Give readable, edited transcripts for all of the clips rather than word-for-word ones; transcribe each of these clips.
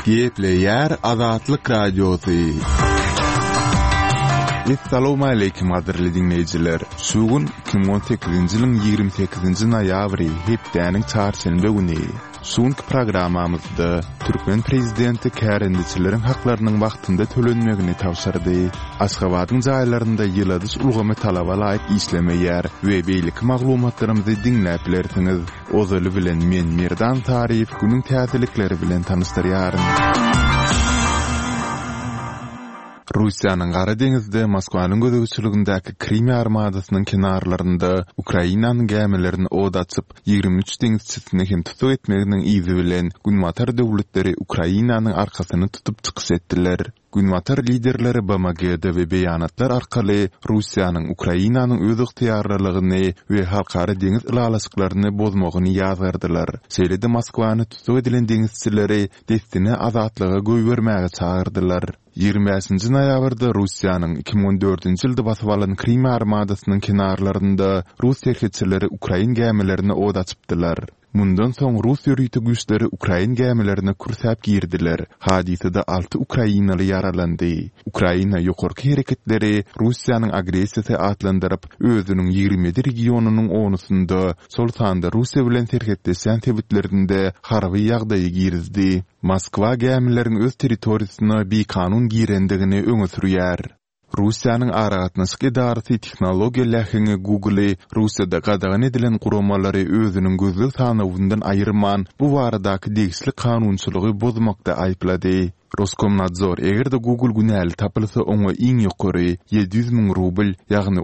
Gepleyer Azatlyk Radiosu. Assalamu alaykum adirli dinleyijiler. Şugun 2018-nji ýylyň 28-nji noýabry hepdäniň çarşamba güni. Şuňky programamyzda Türkmen prezidenti kärendiçileriň haklarynyň wagtynda tölenmegini tawşyrdy. Aşgabatyň jaýlarynda ýyladys ulgamy talaba laýyk işlemeýär we beýlik maglumatlarymyzy dinläp bilersiňiz. Ozaly bilen men Merdan Taryp günüň täzelikleri bilen tanışdyrýarym. Russiýanyň Gara deňizde Moskwanyň gödägçiligindäki Krim armadasynyň kenarlarynda Ukrainanyň gemelerini od açyp 23 deňizçisini hem tutup etmeginiň izi bilen Günwatar döwletleri Ukrainanyň arkasyny tutup çykyş etdiler. Günwatar liderleri BMG'de we beýanatlar arkaly Russiýanyň Ukrainanyň öz ygtyýarlygyny we halkara deňiz ýylalyşyklaryny bozmagyny ýazgardylar. Şeýlede Moskwany tutup edilen deňizçileri destine azatlyga göý bermäge çağırdylar. 25-nji noýabrda Russiýanyň 2014-nji ýylda basyp alan Krim armadasynyň kenarlarynda Rus terhetçileri Ukrain gemelerini od açypdylar. Mundan soň Rus ýörüýti güýçleri Ukrain gemelerini kursäp girdiler. Hadisede 6 Ukrainaly yaralandy. Ukraina ýokarky hereketleri Russiýanyň agressiýasy atlandyryp, özüniň 27 regionunyň onusunda sol sanda Russiýa bilen terhetdeşen tebitlerinde harby ýagdaýy girizdi. Moskwa gemelerini öz territoriýasyna bekanun girendigini öňe sürýär. Russiýanyň aragatnaşyk idarasy tehnologiýalaryny Google Russiýada gadagan edilen guramalary özüniň gözlük sanawyndan aýyrman bu baradaky degislik kanunçylygy bozmakda aýplady. Roskomnadzor egerde Google günäli tapylsa oňa iň ýokary 700.000 rubl, ýagny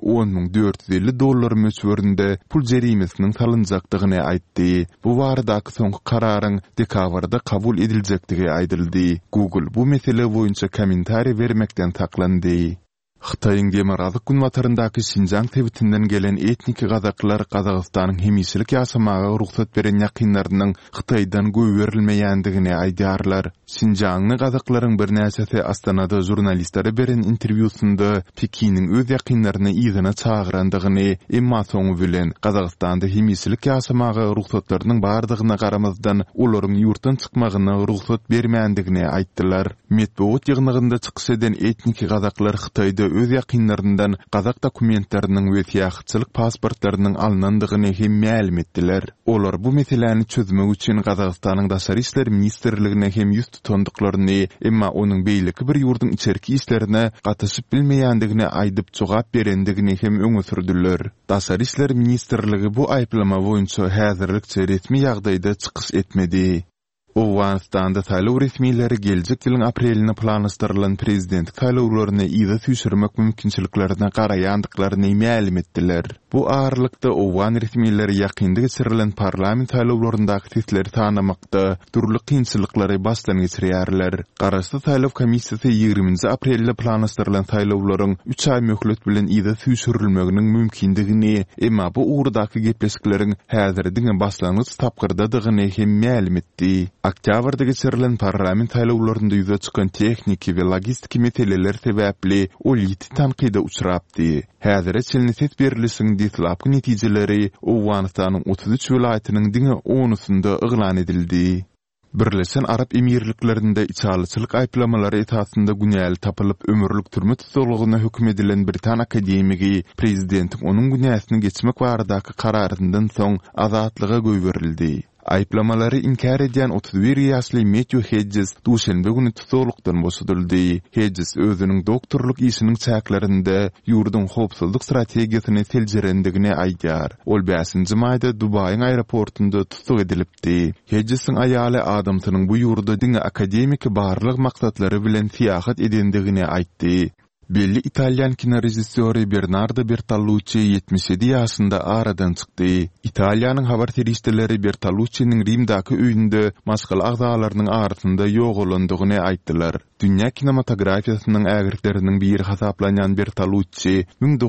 $10.450 möçberinde pul jerimesiniň salynjakdygyny aýtdy. Bu baradaky soňky kararyň dekabrda kabul ediljekdigi aýdyldy. Google bu mesele boýunça kommentari bermekden saklandy. Xitayň Demirazyk Günwataryndaky Şinjang tebitinden gelen etnik gazaklar Gazagystanyň hemişilik ýaşamaga ruhsat beren ýakynlarynyň Xitaydan göý berilmeýändigini aýdýarlar. Şinjangny gazaklaryň bir näçesi Astanada jurnalistlere beren interwýusunda Pekiniň öz ýakynlaryny ýygyna çağırandygyny, emma soňu bilen Gazagystanda hemişilik ýaşamaga ruhsatlarynyň bardygyna garamazdan olaryň ýurtdan çykmagyna ruhsat bermeýändigini aýtdylar. Medeniýet ýygnygynda çykyş eden etnik gazaklar Xitayda öz ýakynlaryndan gazak dokumentleriniň we ýahyçylyk pasportlarynyň alınandygyny hem ma'lum etdiler. Olar bu meseleni çözmek üçin Gazagystanyň Daşary işler ministrligine hem ýüz tutandyklaryny, emma onuň beýleki bir ýurduň içerki işlerine gataşyp bilmeýändigini aýdyp jogap berendigini hem öňe sürdiler. Daşary işler ministrligi bu aýplama boýunça häzirlikçe resmi ýagdaýda çykyş etmedi. Owganistanda saýlaw resmiýetleri geljek ýylyň apreline planlaşdyrylan prezident saýlawlaryny ýyda süýşirmek mümkinçiliklerine garaýandyklaryny ma'lum etdiler. Bu aralykda Owgan resmiýetleri ýakynda geçirilen parlament saýlawlaryndaky sesleri tanamakda turly kynçylyklary başdan geçirýärler. Garaşdy saýlaw komissiýasy 20 aprelde planlaşdyrylan saýlawlaryň 3 ay möhlet bilen ýyda süýşirilmeginiň mümkindigini, emma bu ugrdaky gepleşikleriň häzirdiňe başlangyç tapgyrdadygyny hem ma'lum etdi. Oktýabrda geçirilen parlament saýlawlarynda ýüze çykan tekniki we logistik meseleler sebäpli ol ýiti tanqida uçurapdy. Häzir çelni set berilişiň ditlapky netijeleri Owganistanyň 33 welaýatynyň diňe onusunda yglan edildi. Birleşen Arap Emirliklerinde içalyçylyk aýplamalary esasında günäli tapylyp ömürlük türme tutulugyna hökm edilen Britan akademigi prezidentiň onuň günäsini geçmek baradaky kararyndan soň azatlyga göý berildi. Aýplamalary inkar edýän 31 ýaşly Matthew Hedges duşanbe güni tutulukdan boşadyldy. Hedges özüniň doktorluk işiniň çäklerinde ýurdun howpsuzlyk strategiýasyny teljerendigini aýdýar. Ol 5-nji maýda Dubaýyň aeroportunda tutuk edilipdi. Hedges'iň aýaly adamsynyň bu ýurda diňe akademik barlyk maksatlary bilen fiýahat edendigini aýtdy. Belli İtalyan kino rejissöri Bernardo Bertolucci 77 ýaşynda aradan çykdy. İtaliýanyň habar terişdeleri Bertolucci'niň Rimdaky öýünde maşgal agzalarynyň arasynda ýogalandygyny aýtdylar. Dünýä kinematografiýasynyň ägirleriniň biri hasaplanýan Bertolucci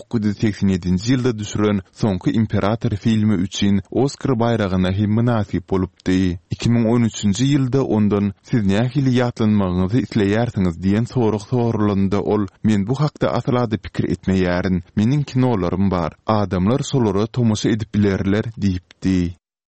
1987-nji ýylda düşüren Soňky imperator filmi üçin Oskar baýragyna hem münasip bolupdy. 2013-nji ýylda ondan "Siz nähili ýatlanmagyňyzy isleýärsiňiz?" diýen sorag sorulandy. Ol "Men bu hakda aslada pikir etmeýärin. Meniň kinolarym bar. Adamlar solara tomoşa edip bilerler" diýipdi.